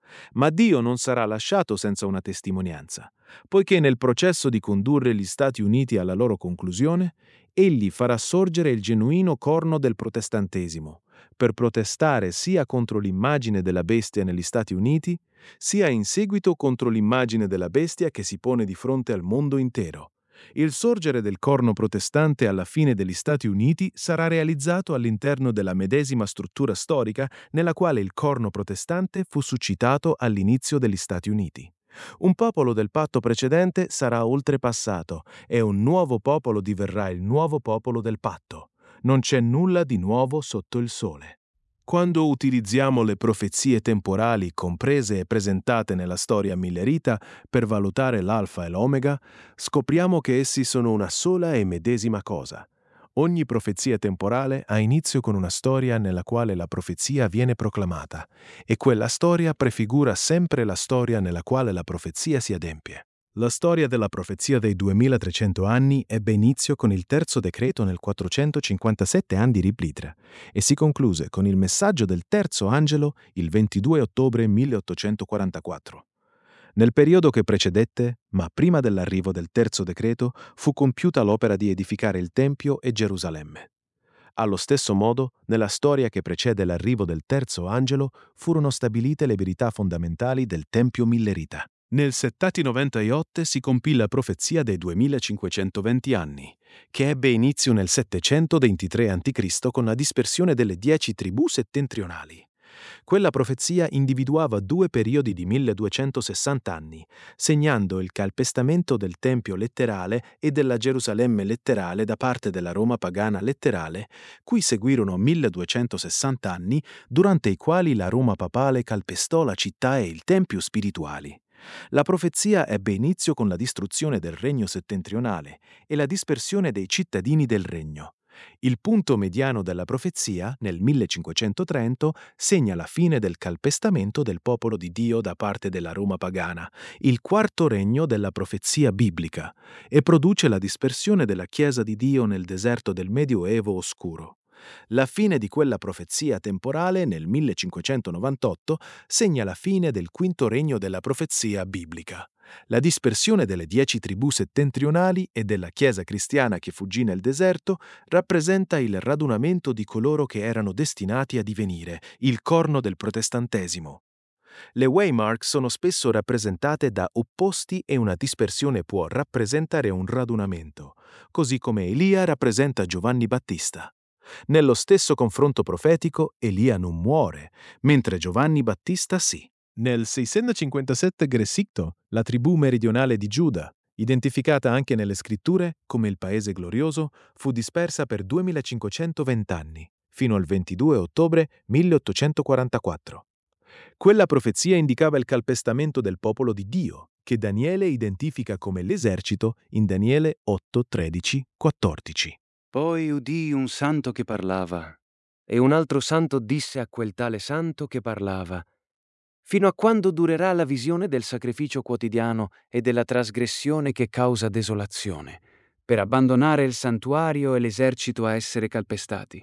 Ma Dio non sarà lasciato senza una testimonianza, poiché nel processo di condurre gli Stati Uniti alla loro conclusione, egli farà sorgere il genuino corno del protestantesimo, per protestare sia contro l'immagine della bestia negli Stati Uniti, sia in seguito contro l'immagine della bestia che si pone di fronte al mondo intero. Il sorgere del corno protestante alla fine degli Stati Uniti sarà realizzato all'interno della medesima struttura storica nella quale il corno protestante fu suscitato all'inizio degli Stati Uniti. Un popolo del patto precedente sarà oltrepassato e un nuovo popolo diverrà il nuovo popolo del patto. Non c'è nulla di nuovo sotto il sole. Quando utilizziamo le profezie temporali comprese e presentate nella storia millerita per valutare l'alfa e l'omega, scopriamo che essi sono una sola e medesima cosa. Ogni profezia temporale ha inizio con una storia nella quale la profezia viene proclamata, e quella storia prefigura sempre la storia nella quale la profezia si adempie. La storia della profezia dei duemilatrecento anni ebbe inizio con il terzo decreto nel quattrocentocinquantasette anni di Blitra e si concluse con il messaggio del terzo angelo il ventidue ottobre milleottocentoquarantaquattro. Nel periodo che precedette, ma prima dell'arrivo del terzo decreto, fu compiuta l'opera di edificare il Tempio e Gerusalemme. Allo stesso modo, nella storia che precede l'arrivo del terzo angelo, furono stabilite le verità fondamentali del Tempio millerita. Nel settantanovantotto si compì la profezia dei duemilacinquecentoventi anni, che ebbe inizio nel settecentoventitré anti Cristo con la dispersione delle dieci tribù settentrionali. Quella profezia individuava due periodi di milleduecentosessanta anni, segnando il calpestamento del Tempio letterale e della Gerusalemme letterale da parte della Roma pagana letterale, cui seguirono milleduecentosessanta anni, durante i quali la Roma papale calpestò la città e il Tempio spirituali. La profezia ebbe inizio con la distruzione del regno settentrionale e la dispersione dei cittadini del regno. Il punto mediano della profezia, nel millecinquecentotrenta, segna la fine del calpestamento del popolo di Dio da parte della Roma pagana, il quarto regno della profezia biblica, e produce la dispersione della Chiesa di Dio nel deserto del Medioevo oscuro. La fine di quella profezia temporale, nel millecinquecentonovantotto, segna la fine del quinto regno della profezia biblica. La dispersione delle dieci tribù settentrionali e della Chiesa cristiana che fuggì nel deserto rappresenta il radunamento di coloro che erano destinati a divenire il corno del protestantesimo. Le waymark sono spesso rappresentate da opposti e una dispersione può rappresentare un radunamento, così come Elia rappresenta Giovanni Battista. Nello stesso confronto profetico, Elia non muore, mentre Giovanni Battista sì. Nel seicentocinquantasette Gressicto, la tribù meridionale di Giuda, identificata anche nelle scritture come il paese glorioso, fu dispersa per duemilacinquecentoventi anni, fino al ventidue ottobre milleottocentoquarantaquattro. Quella profezia indicava il calpestamento del popolo di Dio, che Daniele identifica come l'esercito in Daniele otto, tredici, quattordici. Poi udii un santo che parlava, e un altro santo disse a quel tale santo che parlava: fino a quando durerà la visione del sacrificio quotidiano e della trasgressione che causa desolazione, per abbandonare il santuario e l'esercito a essere calpestati?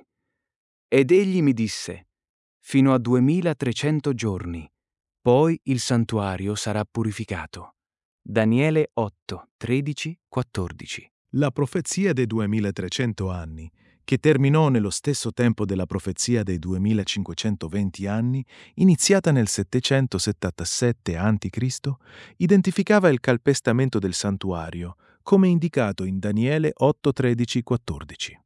Ed egli mi disse: fino a duemilatrecento giorni, poi il santuario sarà purificato. Daniele otto, tredici, quattordici. La profezia dei duemilatrecento anni, che terminò nello stesso tempo della profezia dei duemilacinquecentoventi anni, iniziata nel settecentosettantasette anti Cristo, identificava il calpestamento del santuario, come indicato in Daniele otto, tredici, quattordici.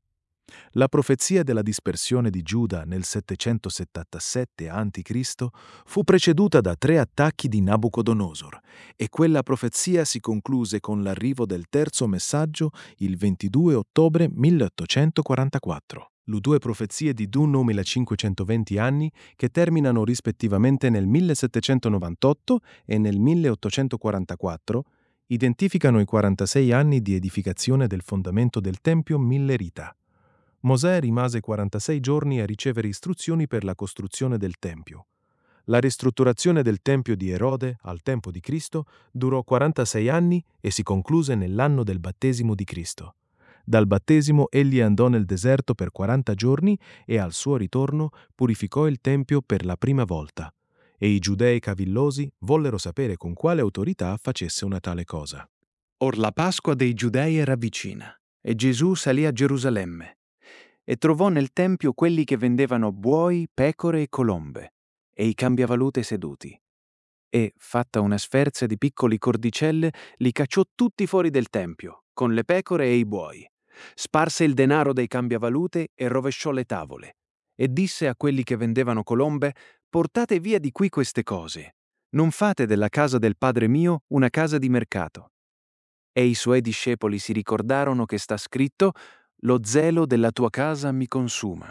La profezia della dispersione di Giuda nel settecentosettantasette anti Cristo fu preceduta da tre attacchi di Nabucodonosor e quella profezia si concluse con l'arrivo del terzo messaggio il ventidue ottobre milleottocentoquarantaquattro. Le due profezie di duemilacinquecentoventi anni, che terminano rispettivamente nel millesettecentonovantotto e nel milleottocentoquarantaquattro, identificano i quarantasei anni di edificazione del fondamento del Tempio millerita. Mosè rimase quarantasei giorni a ricevere istruzioni per la costruzione del Tempio. La ristrutturazione del Tempio di Erode, al tempo di Cristo, durò quarantasei anni e si concluse nell'anno del battesimo di Cristo. Dal battesimo egli andò nel deserto per quaranta giorni e al suo ritorno purificò il Tempio per la prima volta. e i giudei cavillosi vollero sapere con quale autorità facesse una tale cosa. Or la Pasqua dei Giudei era vicina, e Gesù salì a Gerusalemme, e trovò nel tempio quelli che vendevano buoi, pecore e colombe, e i cambiavalute seduti. E, fatta una sferza di piccoli cordicelle, li cacciò tutti fuori del tempio, con le pecore e i buoi. Sparse il denaro dei cambiavalute e rovesciò le tavole. E disse a quelli che vendevano colombe: «Portate via di qui queste cose. Non fate della casa del Padre mio una casa di mercato». E i suoi discepoli si ricordarono che sta scritto: «Lo zelo della tua casa mi consuma».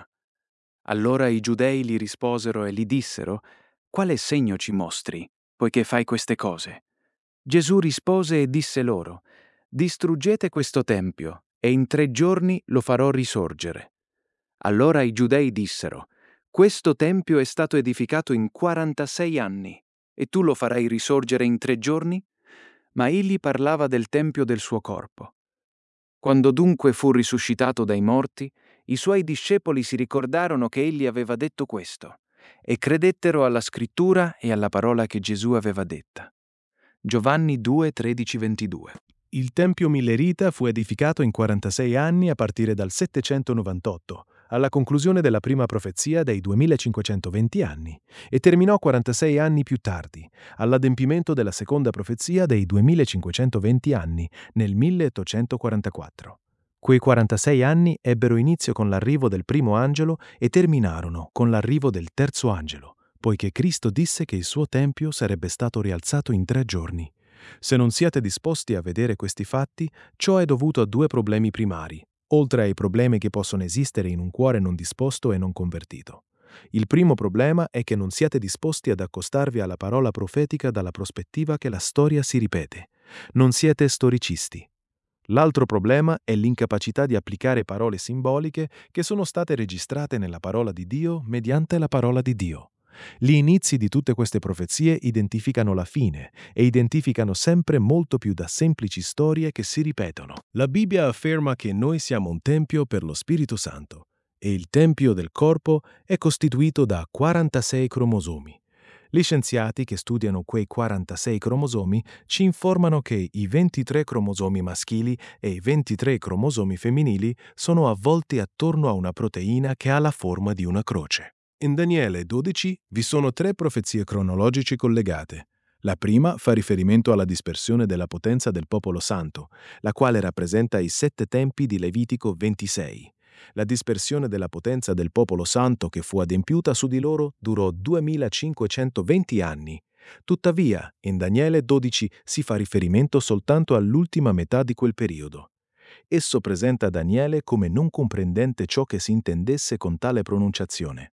Allora i giudei gli risposero e gli dissero: «Quale segno ci mostri, poiché fai queste cose?» Gesù rispose e disse loro: «Distruggete questo tempio, e in tre giorni lo farò risorgere». Allora i giudei dissero: «Questo tempio è stato edificato in quarantasei anni, e tu lo farai risorgere in tre giorni?» Ma egli parlava del tempio del suo corpo. Quando dunque fu risuscitato dai morti, i suoi discepoli si ricordarono che egli aveva detto questo, e credettero alla scrittura e alla parola che Gesù aveva detta. Giovanni due, tredici ventidue. Il Tempio Millerita fu edificato in quarantasei anni a partire dal settecentonovantotto, alla conclusione della prima profezia dei duemilacinquecentoventi anni, e terminò quarantasei anni più tardi, all'adempimento della seconda profezia dei duemilacinquecentoventi anni, nel milleottocentoquarantaquattro. Quei quarantasei anni ebbero inizio con l'arrivo del primo angelo e terminarono con l'arrivo del terzo angelo, poiché Cristo disse che il suo tempio sarebbe stato rialzato in tre giorni. Se non siete disposti a vedere questi fatti, ciò è dovuto a due problemi primari, oltre ai problemi che possono esistere in un cuore non disposto e non convertito. Il primo problema è che non siete disposti ad accostarvi alla parola profetica dalla prospettiva che la storia si ripete. Non siete storicisti. L'altro problema è l'incapacità di applicare parole simboliche che sono state registrate nella parola di Dio mediante la parola di Dio. Gli inizi di tutte queste profezie identificano la fine e identificano sempre molto più da semplici storie che si ripetono. La Bibbia afferma che noi siamo un tempio per lo Spirito Santo e il tempio del corpo è costituito da quarantasei cromosomi. Gli scienziati che studiano quei quarantasei cromosomi ci informano che i ventitré cromosomi maschili e i ventitré cromosomi femminili sono avvolti attorno a una proteina che ha la forma di una croce. In Daniele dodici vi sono tre profezie cronologiche collegate. La prima fa riferimento alla dispersione della potenza del popolo santo, la quale rappresenta i sette tempi di Levitico ventisei. La dispersione della potenza del popolo santo che fu adempiuta su di loro durò duemilacinquecentoventi anni. Tuttavia, in Daniele dodici si fa riferimento soltanto all'ultima metà di quel periodo. Esso presenta Daniele come non comprendente ciò che si intendesse con tale pronunciazione.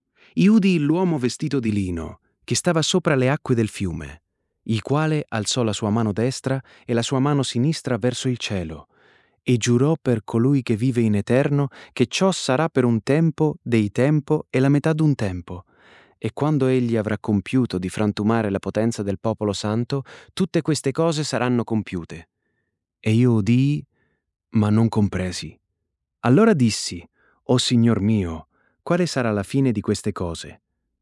I udì l'uomo vestito di lino, che stava sopra le acque del fiume, il quale alzò la sua mano destra e la sua mano sinistra verso il cielo, e giurò per colui che vive in eterno che ciò sarà per un tempo, dei tempo e la metà d'un tempo. E quando egli avrà compiuto di frantumare la potenza del popolo santo, tutte queste cose saranno compiute. E io udii, ma non compresi. Allora dissi: «O Signor mio, quale sarà la fine di queste cose?»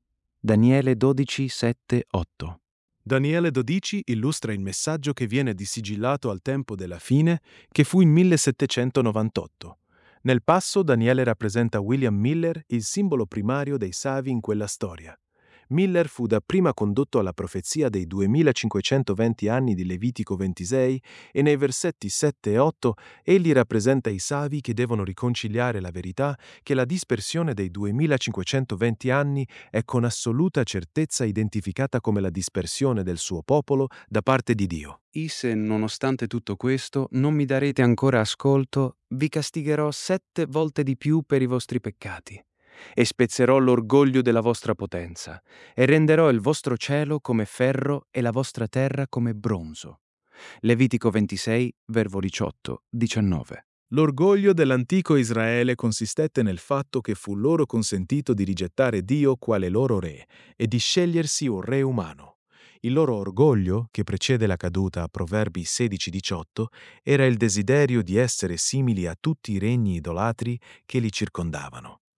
Daniele dodici, sette, otto. Daniele dodici illustra il messaggio che viene disigillato al tempo della fine, che fu in millesettecentonovantotto. Nel passo Daniele rappresenta William Miller, il simbolo primario dei Savi in quella storia. Miller fu dapprima condotto alla profezia dei duemilacinquecentoventi anni di Levitico ventisei e nei versetti sette e otto egli rappresenta i Savi che devono riconciliare la verità che la dispersione dei duemilacinquecentoventi anni è con assoluta certezza identificata come la dispersione del suo popolo da parte di Dio. E se, nonostante tutto questo, non mi darete ancora ascolto, vi castigherò sette volte di più per i vostri peccati. E spezzerò l'orgoglio della vostra potenza, e renderò il vostro cielo come ferro e la vostra terra come bronzo. Levitico ventisei, verbo diciotto, diciannove. L'orgoglio dell'antico Israele consistette nel fatto che fu loro consentito di rigettare Dio quale loro re e di scegliersi un re umano. Il loro orgoglio, che precede la caduta, Proverbi sedici diciotto, era il desiderio di essere simili a tutti i regni idolatri che li circondavano.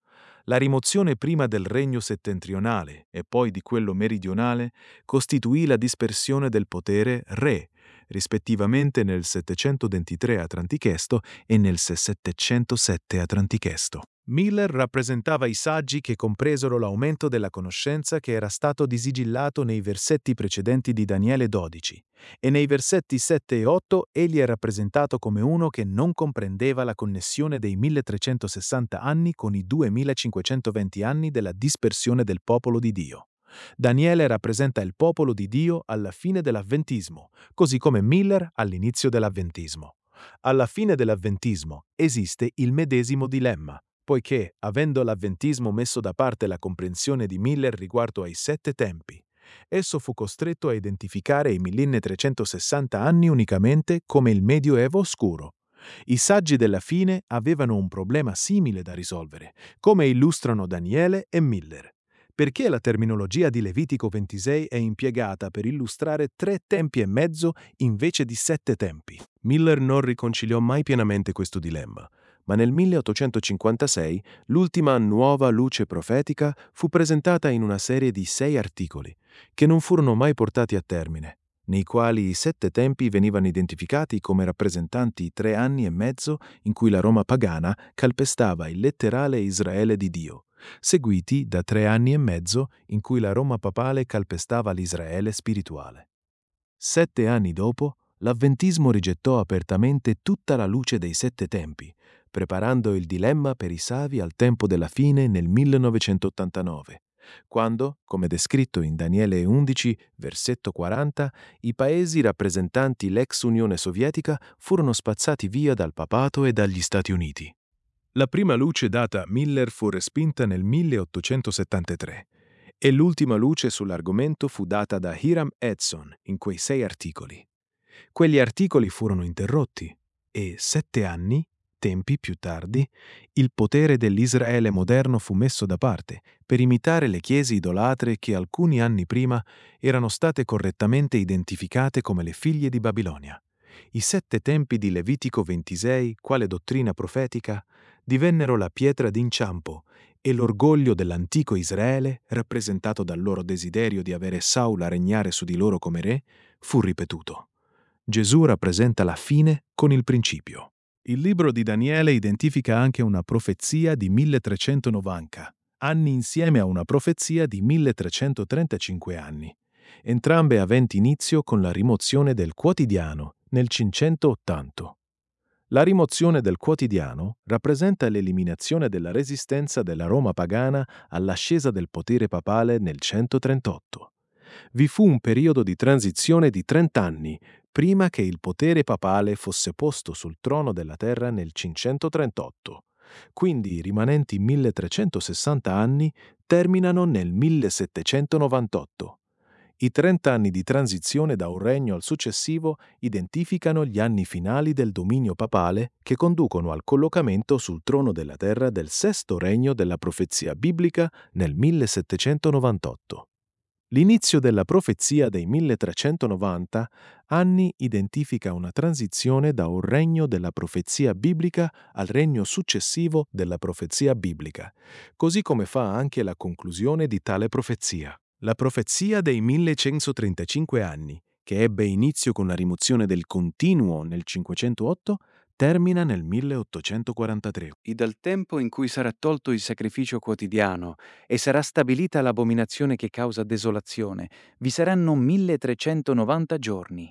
La rimozione prima del regno settentrionale e poi di quello meridionale costituì la dispersione del potere re, rispettivamente nel settecentoventitré a.C. e nel settecentosette a.C. Miller rappresentava i saggi che compresero l'aumento della conoscenza che era stato disigillato nei versetti precedenti di Daniele dodici, e nei versetti sette e otto egli è rappresentato come uno che non comprendeva la connessione dei milletrecentosessanta anni con i duemilacinquecentoventi anni della dispersione del popolo di Dio. Daniele rappresenta il popolo di Dio alla fine dell'avventismo, così come Miller all'inizio dell'avventismo. Alla fine dell'avventismo esiste il medesimo dilemma, poiché, avendo l'avventismo messo da parte la comprensione di Miller riguardo ai sette tempi, esso fu costretto a identificare i milletrecentosessanta anni unicamente come il Medioevo oscuro. I saggi della fine avevano un problema simile da risolvere, come illustrano Daniele e Miller. Perché la terminologia di Levitico ventisei è impiegata per illustrare tre tempi e mezzo invece di sette tempi? Miller non riconciliò mai pienamente questo dilemma, ma nel milleottocentocinquantasei l'ultima nuova luce profetica fu presentata in una serie di sei articoli, che non furono mai portati a termine, nei quali i sette tempi venivano identificati come rappresentanti i tre anni e mezzo in cui la Roma pagana calpestava il letterale Israele di Dio, seguiti da tre anni e mezzo in cui la Roma papale calpestava l'Israele spirituale. Sette anni dopo, l'avventismo rigettò apertamente tutta la luce dei sette tempi, preparando il dilemma per i savi al tempo della fine nel millenovecentottantanove, quando, come descritto in Daniele undici, versetto quaranta, i paesi rappresentanti l'ex Unione Sovietica furono spazzati via dal papato e dagli Stati Uniti. La prima luce data a Miller fu respinta nel milleottocentosettantatré e l'ultima luce sull'argomento fu data da Hiram Edson in quei sei articoli. Quegli articoli furono interrotti e, sette anni, tempi più tardi, il potere dell'Israele moderno fu messo da parte per imitare le chiese idolatre che alcuni anni prima erano state correttamente identificate come le figlie di Babilonia. I sette tempi di Levitico ventisei, quale dottrina profetica, divennero la pietra d'inciampo e l'orgoglio dell'antico Israele, rappresentato dal loro desiderio di avere Saul a regnare su di loro come re, fu ripetuto. Gesù rappresenta la fine con il principio. Il libro di Daniele identifica anche una profezia di milletrecentonovanta anni insieme a una profezia di milletrecentotrentacinque anni, entrambe aventi inizio con la rimozione del quotidiano nel cinquecentottanta. La rimozione del quotidiano rappresenta l'eliminazione della resistenza della Roma pagana all'ascesa del potere papale nel centotrentotto. Vi fu un periodo di transizione di trenta anni prima che il potere papale fosse posto sul trono della terra nel cinquecentotrentotto. Quindi i rimanenti milletrecentosessanta anni terminano nel millesettecentonovantotto. I trenta anni di transizione da un regno al successivo identificano gli anni finali del dominio papale che conducono al collocamento sul trono della terra del sesto regno della profezia biblica nel millesettecentonovantotto. L'inizio della profezia dei milletrecentonovanta anni identifica una transizione da un regno della profezia biblica al regno successivo della profezia biblica, così come fa anche la conclusione di tale profezia. La profezia dei millecentotrentacinque anni, che ebbe inizio con la rimozione del continuo nel cinquecentootto, termina nel milleottocentoquarantatré. E dal tempo in cui sarà tolto il sacrificio quotidiano e sarà stabilita l'abominazione che causa desolazione, vi saranno milletrecentonovanta giorni.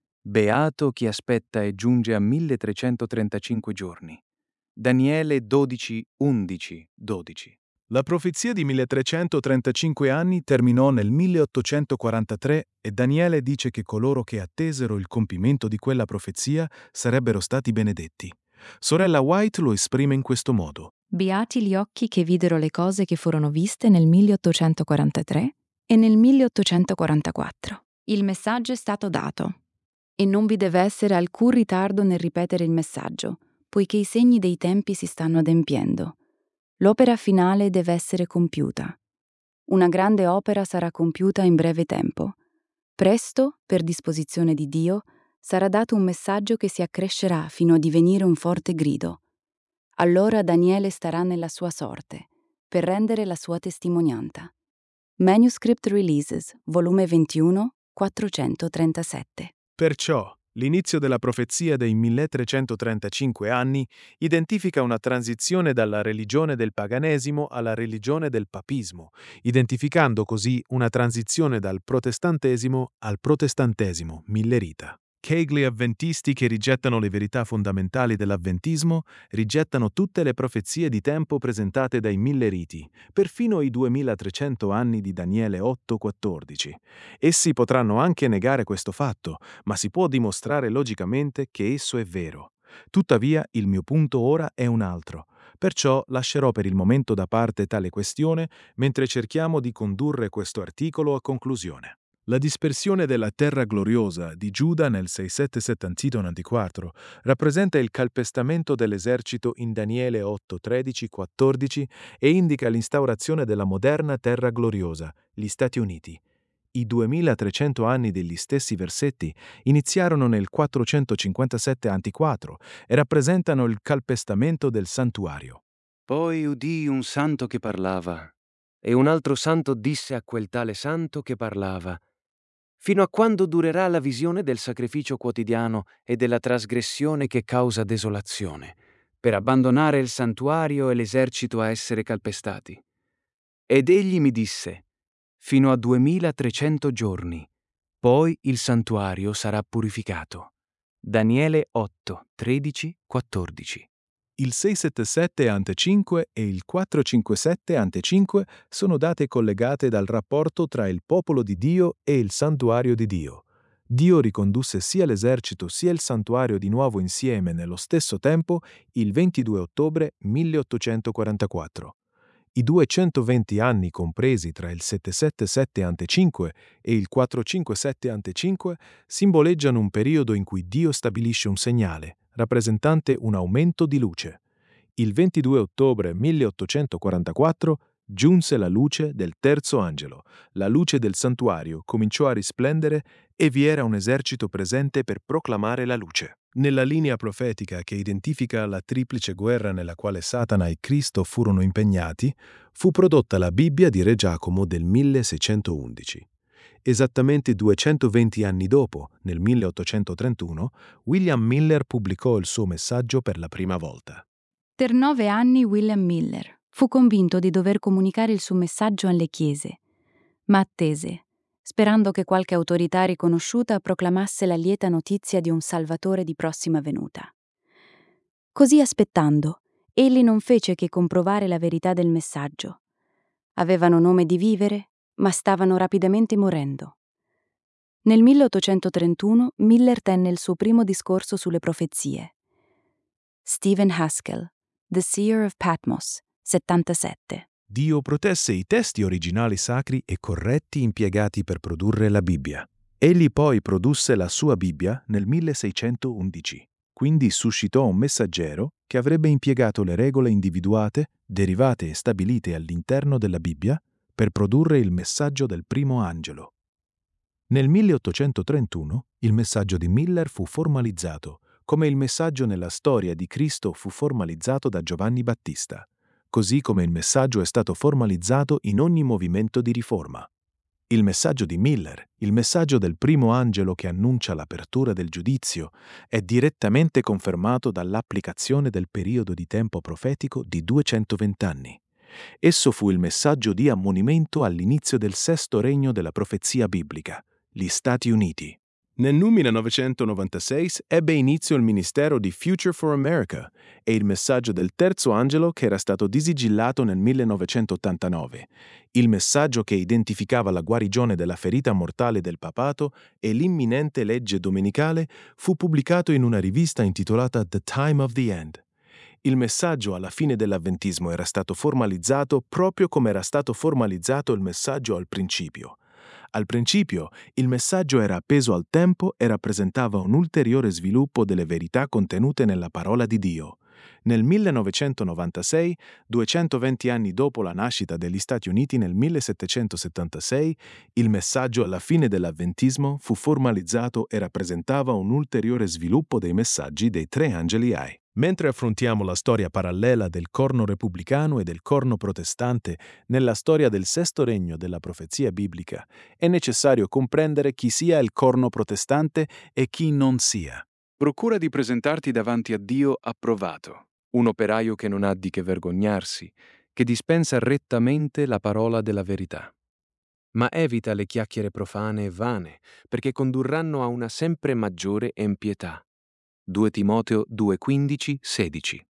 Beato chi aspetta e giunge a milletrecentotrentacinque giorni. Daniele dodici, undici, dodici. La profezia di milletrecentotrentacinque anni terminò nel milleottocentoquarantatré e Daniele dice che coloro che attesero il compimento di quella profezia sarebbero stati benedetti. Sorella White lo esprime in questo modo. Beati gli occhi che videro le cose che furono viste nel milleottocentoquarantatré e nel milleottocentoquarantaquattro. Il messaggio è stato dato e non vi deve essere alcun ritardo nel ripetere il messaggio, poiché i segni dei tempi si stanno adempiendo. L'opera finale deve essere compiuta. Una grande opera sarà compiuta in breve tempo. Presto, per disposizione di Dio, sarà dato un messaggio che si accrescerà fino a divenire un forte grido. Allora Daniele starà nella sua sorte, per rendere la sua testimonianza. Manuscript Releases, volume ventuno, quattrocentotrentasette. Perciò, l'inizio della profezia dei milletrecentotrentacinque anni identifica una transizione dalla religione del paganesimo alla religione del papismo, identificando così una transizione dal protestantesimo al protestantesimo millerita. Che gli avventisti che rigettano le verità fondamentali dell'avventismo rigettano tutte le profezie di tempo presentate dai milleriti, perfino i duemilatrecento anni di Daniele otto quattordici. Essi potranno anche negare questo fatto, ma si può dimostrare logicamente che esso è vero. Tuttavia, il mio punto ora è un altro. Perciò lascerò per il momento da parte tale questione mentre cerchiamo di condurre questo articolo a conclusione. La dispersione della terra gloriosa di Giuda nel seicentosettantaquattro rappresenta il calpestamento dell'esercito in Daniele otto tredici quattordici e indica l'instaurazione della moderna terra gloriosa, gli Stati Uniti. I duemilatrecento anni degli stessi versetti iniziarono nel quattrocentocinquantasette avanti Cristo e rappresentano il calpestamento del santuario. Poi udii un santo che parlava, e un altro santo disse a quel tale santo che parlava: fino a quando durerà la visione del sacrificio quotidiano e della trasgressione che causa desolazione, per abbandonare il santuario e l'esercito a essere calpestati? Ed egli mi disse: fino a duemilatrecento giorni, poi il santuario sarà purificato. Daniele otto tredici quattordici. Il seicentosettantasette avanti cinque e il quattrocentocinquantasette avanti cinque sono date collegate dal rapporto tra il popolo di Dio e il santuario di Dio. Dio ricondusse sia l'esercito sia il santuario di nuovo insieme nello stesso tempo il ventidue ottobre milleottocentoquarantaquattro. I duecentoventi anni compresi tra il settecentosettantasette avanti cinque e il quattrocentocinquantasette avanti cinque simboleggiano un periodo in cui Dio stabilisce un segnale, rappresentante un aumento di luce. Il ventidue ottobre milleottocentoquarantaquattro giunse la luce del terzo angelo. La luce del santuario cominciò a risplendere e vi era un esercito presente per proclamare la luce. Nella linea profetica che identifica la triplice guerra nella quale Satana e Cristo furono impegnati, fu prodotta la Bibbia di Re Giacomo del milleseicentoundici. Esattamente duecentoventi anni dopo, nel milleottocentotrentuno, William Miller pubblicò il suo messaggio per la prima volta. Per nove anni William Miller fu convinto di dover comunicare il suo messaggio alle chiese, ma attese, sperando che qualche autorità riconosciuta proclamasse la lieta notizia di un Salvatore di prossima venuta. Così aspettando, egli non fece che comprovare la verità del messaggio. Avevano nome di vivere, ma stavano rapidamente morendo. Nel milleottocentotrentuno Miller tenne il suo primo discorso sulle profezie. Stephen Haskell, The Seer of Patmos, settantasette. Dio protesse i testi originali sacri e corretti impiegati per produrre la Bibbia. Egli poi produsse la sua Bibbia nel milleseicentoundici. Quindi suscitò un messaggero che avrebbe impiegato le regole individuate, derivate e stabilite all'interno della Bibbia per produrre il messaggio del primo angelo. Nel milleottocentotrentuno il messaggio di Miller fu formalizzato, come il messaggio nella storia di Cristo fu formalizzato da Giovanni Battista, così come il messaggio è stato formalizzato in ogni movimento di riforma. Il messaggio di Miller, il messaggio del primo angelo che annuncia l'apertura del giudizio, è direttamente confermato dall'applicazione del periodo di tempo profetico di duecentoventi anni. Esso fu il messaggio di ammonimento all'inizio del sesto regno della profezia biblica, gli Stati Uniti. Nel millenovecentonovantasei ebbe inizio il ministero di Future for America e il messaggio del terzo angelo che era stato disigillato nel millenovecentottantanove, il messaggio che identificava la guarigione della ferita mortale del papato e l'imminente legge domenicale fu pubblicato in una rivista intitolata The Time of the End. Il messaggio alla fine dell'avventismo era stato formalizzato proprio come era stato formalizzato il messaggio al principio. Al principio, il messaggio era appeso al tempo e rappresentava un ulteriore sviluppo delle verità contenute nella parola di Dio. Nel millenovecentonovantasei, duecentoventi anni dopo la nascita degli Stati Uniti nel millesettecentosettantasei, il messaggio alla fine dell'Avventismo fu formalizzato e rappresentava un ulteriore sviluppo dei messaggi dei tre angeli A I. Mentre affrontiamo la storia parallela del corno repubblicano e del corno protestante nella storia del sesto regno della profezia biblica, è necessario comprendere chi sia il corno protestante e chi non sia. Procura di presentarti davanti a Dio approvato, un operaio che non ha di che vergognarsi, che dispensa rettamente la parola della verità. Ma evita le chiacchiere profane e vane, perché condurranno a una sempre maggiore empietà. due Timoteo due quindici sedici